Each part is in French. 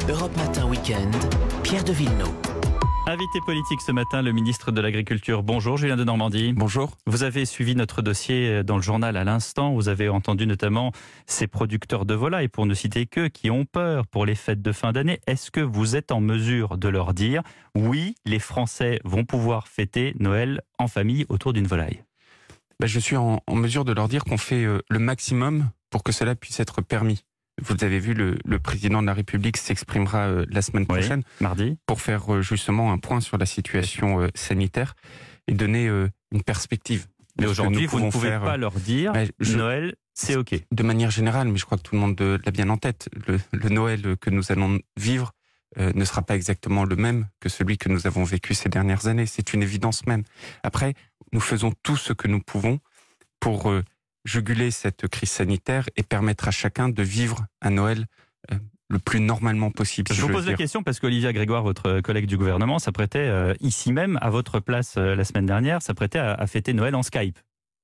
Europe Matin Week-end, Pierre de Villeneuve. Invité politique ce matin, le ministre de l'Agriculture. Bonjour Julien de Normandie. Bonjour. Vous avez suivi notre dossier dans le journal à l'instant. Vous avez entendu notamment ces producteurs de volailles, pour ne citer qu'eux, qui ont peur pour les fêtes de fin d'année. Est-ce que vous êtes en mesure de leur dire « Oui, les Français vont pouvoir fêter Noël en famille autour d'une volaille » ? Je suis en mesure de leur dire qu'on fait le maximum pour que cela puisse être permis. Vous avez vu, le président de la République s'exprimera la semaine prochaine, mardi, pour faire justement un point sur la situation sanitaire et donner une perspective. Mais aujourd'hui, vous ne pouvez pas leur dire Noël, c'est OK. De manière générale, mais je crois que tout le monde l'a bien en tête, le Noël que nous allons vivre ne sera pas exactement le même que celui que nous avons vécu ces dernières années. C'est une évidence même. Après, nous faisons tout ce que nous pouvons pour juguler cette crise sanitaire et permettre à chacun de vivre un Noël le plus normalement possible. Je vous pose la question parce qu'Olivia Grégoire, votre collègue du gouvernement, s'apprêtait ici même, à votre place la semaine dernière, s'apprêtait à fêter Noël en Skype.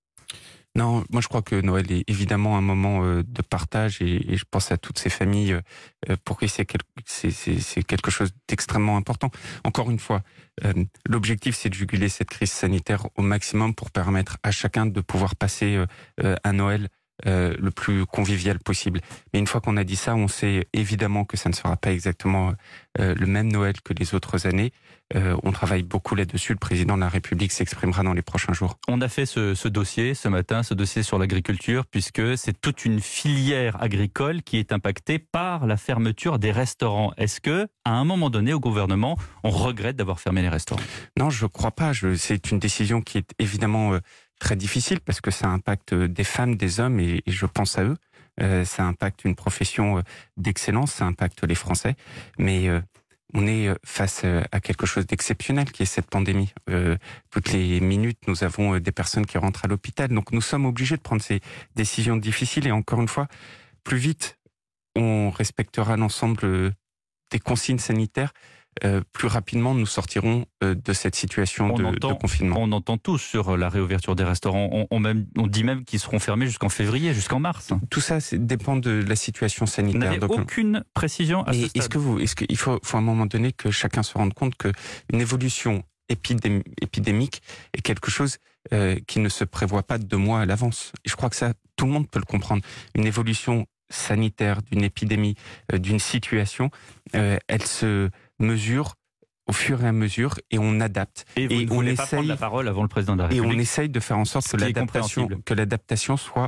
Non, moi je crois que Noël est évidemment un moment de partage et je pense à toutes ces familles pour qui c'est quelque chose d'extrêmement important. Encore une fois, l'objectif c'est de juguler cette crise sanitaire au maximum pour permettre à chacun de pouvoir passer un Noël le plus convivial possible. Mais une fois qu'on a dit ça, on sait évidemment que ça ne sera pas exactement le même Noël que les autres années. On travaille beaucoup là-dessus. Le président de la République s'exprimera dans les prochains jours. On a fait ce dossier ce matin, ce dossier sur l'agriculture, puisque c'est toute une filière agricole qui est impactée par la fermeture des restaurants. Est-ce que, à un moment donné, au gouvernement, on regrette d'avoir fermé les restaurants ? Non, je ne crois pas. C'est une décision qui est évidemment très difficile parce que ça impacte des femmes, des hommes et je pense à eux. Ça impacte une profession d'excellence, ça impacte les Français. Mais on est face à quelque chose d'exceptionnel qui est cette pandémie. Toutes les minutes, nous avons des personnes qui rentrent à l'hôpital. Donc nous sommes obligés de prendre ces décisions difficiles. Et encore une fois, plus vite on respectera l'ensemble des consignes sanitaires, plus rapidement nous sortirons de cette situation de confinement. On entend tous sur la réouverture des restaurants. On dit même qu'ils seront fermés jusqu'en février, jusqu'en mars. Tout ça dépend de la situation sanitaire. Vous n'avez aucune précision à ce stade. Est-ce qu'il faut à un moment donné que chacun se rende compte qu'une évolution épidémique est quelque chose qui ne se prévoit pas 2 mois à l'avance. Et je crois que ça, tout le monde peut le comprendre. Une évolution sanitaire d'une épidémie, d'une situation, elle se mesure au fur et à mesure et on adapte. Et vous ne voulez pas prendre la parole avant le président de la République. Et on essaye de faire en sorte que l'adaptation soit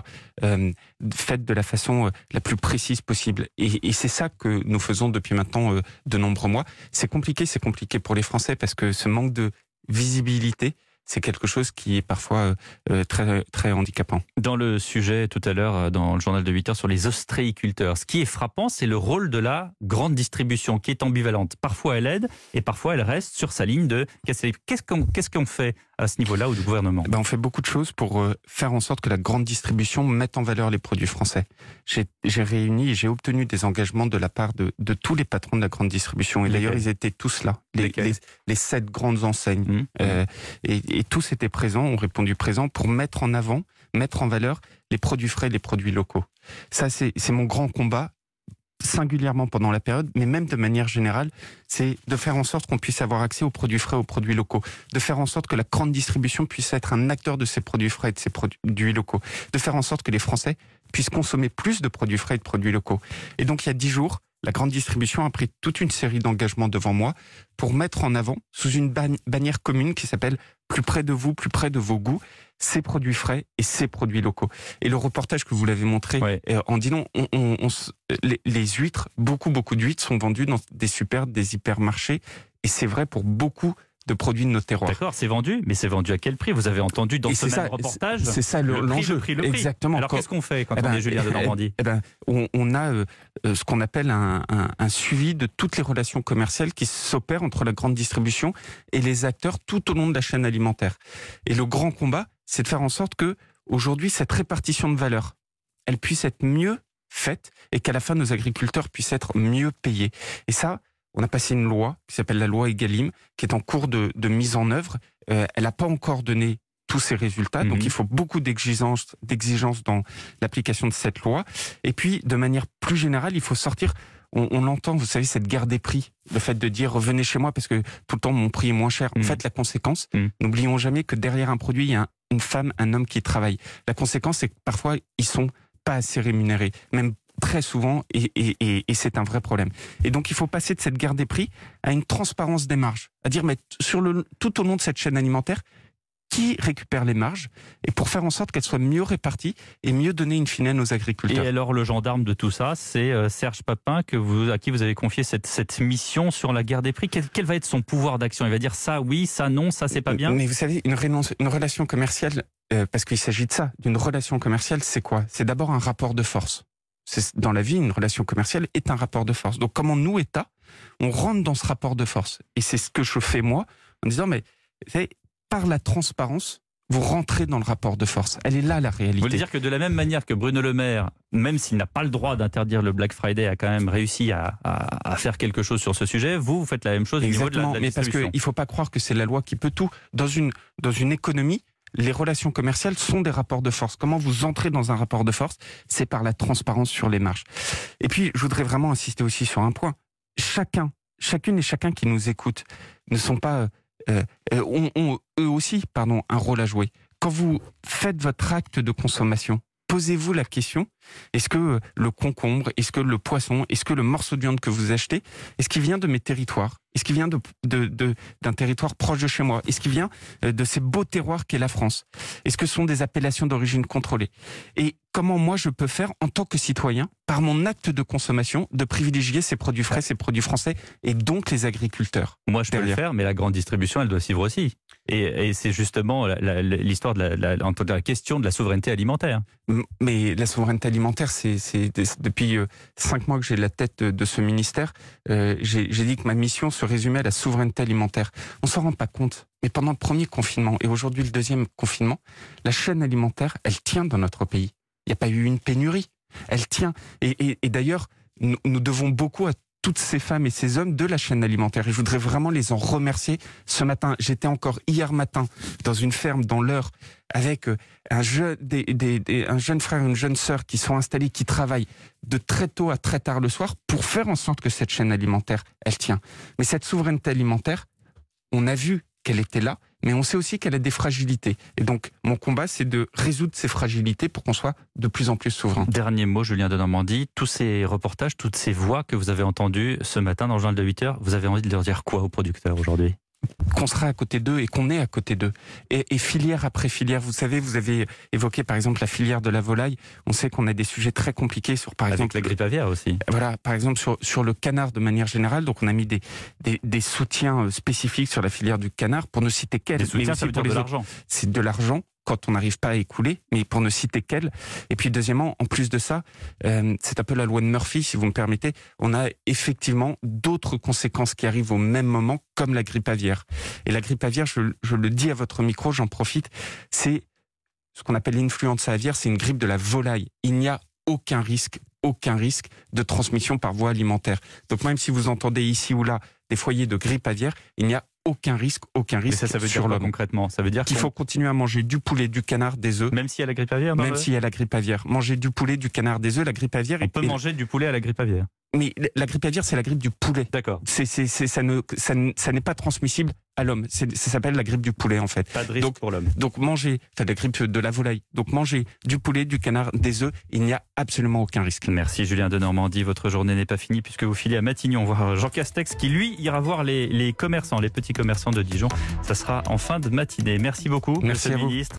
faite de la façon la plus précise possible. Et c'est ça que nous faisons depuis maintenant de nombreux mois. C'est compliqué pour les Français parce que ce manque de visibilité, c'est quelque chose qui est parfois très, très handicapant. Dans le sujet tout à l'heure, dans le journal de 8 heures, sur les ostréiculteurs, ce qui est frappant, c'est le rôle de la grande distribution qui est ambivalente. Parfois elle aide et parfois elle reste sur sa ligne de casser. Qu'est-ce qu'on fait à ce niveau-là ou du gouvernement ? On fait beaucoup de choses pour faire en sorte que la grande distribution mette en valeur les produits français. J'ai réuni et j'ai obtenu des engagements de la part de tous les patrons de la grande distribution. Et d'ailleurs, ils étaient tous là. Les 7 grandes enseignes. Et tous étaient présents, ont répondu présent pour mettre en avant, mettre en valeur les produits frais, les produits locaux. Ça, c'est mon grand combat, singulièrement pendant la période, mais même de manière générale, c'est de faire en sorte qu'on puisse avoir accès aux produits frais, aux produits locaux, de faire en sorte que la grande distribution puisse être un acteur de ces produits frais et de ces produits locaux, de faire en sorte que les Français puissent consommer plus de produits frais et de produits locaux. Et donc, il y a 10 jours, la grande distribution a pris toute une série d'engagements devant moi pour mettre en avant, sous une bannière commune qui s'appelle « Plus près de vous, plus près de vos goûts », ces produits frais et ces produits locaux. Et le reportage que vous l'avez montré en dit long, les huîtres, beaucoup d'huîtres sont vendues dans des des hypermarchés et c'est vrai pour beaucoup de produits de nos terroirs. D'accord, c'est vendu, mais c'est vendu à quel prix ? Vous avez entendu dans ce même reportage ? C'est ça l'enjeu. Le prix. Exactement. Alors qu'est-ce qu'on fait quand on est Julien de Normandie ? On a ce qu'on appelle un suivi de toutes les relations commerciales qui s'opèrent entre la grande distribution et les acteurs tout au long de la chaîne alimentaire. Et le grand combat, c'est de faire en sorte que aujourd'hui cette répartition de valeur, elle puisse être mieux faite et qu'à la fin nos agriculteurs puissent être mieux payés. Et ça, on a passé une loi qui s'appelle la loi Egalim, qui est en cours de mise en œuvre. Elle n'a pas encore donné tous ces résultats, donc il faut beaucoup d'exigences dans l'application de cette loi. Et puis, de manière plus générale, il faut sortir on l'entend, vous savez, cette guerre des prix, le fait de dire revenez chez moi parce que tout le temps mon prix est moins cher. En fait, la conséquence, n'oublions jamais que derrière un produit, il y a une femme, un homme qui travaillent. La conséquence, c'est que parfois, ils sont pas assez rémunérés, même très souvent, et c'est un vrai problème. Et donc, il faut passer de cette guerre des prix à une transparence des marges, à dire, mais tout au long de cette chaîne alimentaire, qui récupère les marges, et pour faire en sorte qu'elles soient mieux réparties et mieux données in fine à nos agriculteurs. Et alors, le gendarme de tout ça, c'est Serge Papin, à qui vous avez confié cette mission sur la guerre des prix. Quel va être son pouvoir d'action? Il va dire ça oui, ça non, ça c'est pas bien? Mais vous savez, une relation commerciale, parce qu'il s'agit de ça, d'une relation commerciale, c'est quoi? C'est d'abord un rapport de force. Dans la vie, une relation commerciale est un rapport de force. Donc comment nous, État, on rentre dans ce rapport de force? Et c'est ce que je fais moi, en disant, mais vous savez, par la transparence, vous rentrez dans le rapport de force. Elle est là, la réalité. Vous voulez dire que de la même manière que Bruno Le Maire, même s'il n'a pas le droit d'interdire le Black Friday, a quand même réussi à faire quelque chose sur ce sujet, vous faites la même chose au niveau de la mais parce qu'il ne faut pas croire que c'est la loi qui peut tout. Dans une économie, les relations commerciales sont des rapports de force. Comment vous entrez dans un rapport de force? C'est par la transparence sur les marges. Et puis, je voudrais vraiment insister aussi sur un point. Chacune et chacun qui nous écoute ne sont pas... ont eux aussi, un rôle à jouer. Quand vous faites votre acte de consommation, posez-vous la question, est-ce que le concombre, est-ce que le poisson, est-ce que le morceau de viande que vous achetez, est-ce qu'il vient de mes territoires? Est-ce qu'il vient d'un territoire proche de chez moi? Est-ce qu'il vient de ces beaux terroirs qu'est la France? Est-ce que ce sont des appellations d'origine contrôlée? Et comment moi je peux faire en tant que citoyen, par mon acte de consommation, de privilégier ces produits frais, ces produits français, et donc les agriculteurs? Moi je peux le faire, mais la grande distribution, elle doit suivre aussi. Et c'est justement l'histoire de la question de la souveraineté alimentaire. Mais la souveraineté alimentaire, c'est depuis 5 mois que j'ai la tête de ce ministère, j'ai dit que ma mission se résumait à la souveraineté alimentaire. On s'en rend pas compte, mais pendant le premier confinement et aujourd'hui le deuxième confinement, la chaîne alimentaire, elle tient dans notre pays. Il n'y a pas eu une pénurie, elle tient. Et d'ailleurs, nous devons beaucoup à toutes ces femmes et ces hommes de la chaîne alimentaire. Et je voudrais vraiment les en remercier. Ce matin, j'étais encore hier matin dans une ferme dans l'Eure avec un jeune frère et une jeune sœur qui sont installés, qui travaillent de très tôt à très tard le soir pour faire en sorte que cette chaîne alimentaire, elle tient. Mais cette souveraineté alimentaire, on a vu qu'elle était là, mais on sait aussi qu'elle a des fragilités. Et donc, mon combat, c'est de résoudre ces fragilités pour qu'on soit de plus en plus souverain. Dernier mot, Julien Denormandie, tous ces reportages, toutes ces voix que vous avez entendues ce matin dans le journal de 8h, vous avez envie de leur dire quoi aux producteurs aujourd'hui? Qu'on sera à côté d'eux et qu'on est à côté d'eux. Et filière après filière, vous savez, vous avez évoqué par exemple la filière de la volaille. On sait qu'on a des sujets très compliqués sur, par exemple, la grippe aviaire aussi. Voilà, par exemple sur le canard de manière générale. Donc on a mis des soutiens spécifiques sur la filière du canard, pour ne citer qu'elle. Des soutiens, ça veut dire de l'argent. C'est de l'argent quand on n'arrive pas à écouler, mais pour ne citer qu'elle. Et puis deuxièmement, en plus de ça, c'est un peu la loi de Murphy, si vous me permettez, on a effectivement d'autres conséquences qui arrivent au même moment, comme la grippe aviaire. Et la grippe aviaire, je le dis à votre micro, j'en profite, c'est ce qu'on appelle l'influenza aviaire, c'est une grippe de la volaille. Il n'y a aucun risque de transmission par voie alimentaire. Donc même si vous entendez ici ou là des foyers de grippe aviaire, il n'y a aucun risque. Mais ça veut dire quoi concrètement? Ça veut dire qu'il faut continuer à manger du poulet, du canard, des œufs. Même s'il y a la grippe aviaire? Même s'il y a la grippe aviaire. Manger du poulet, du canard, des œufs, la grippe aviaire... On peut manger du poulet à la grippe aviaire? Mais la grippe aviaire, c'est la grippe du poulet. D'accord. Ça n'est pas transmissible à l'homme. Ça s'appelle la grippe du poulet, en fait. Pas de risque pour l'homme. Donc la grippe de la volaille. Donc manger du poulet, du canard, des œufs, il n'y a absolument aucun risque. Merci Julien Denormandie. Votre journée n'est pas finie puisque vous filez à Matignon voir Jean Castex qui, lui, ira voir les commerçants, les petits commerçants de Dijon. Ça sera en fin de matinée. Merci beaucoup, Merci Monsieur le Ministre.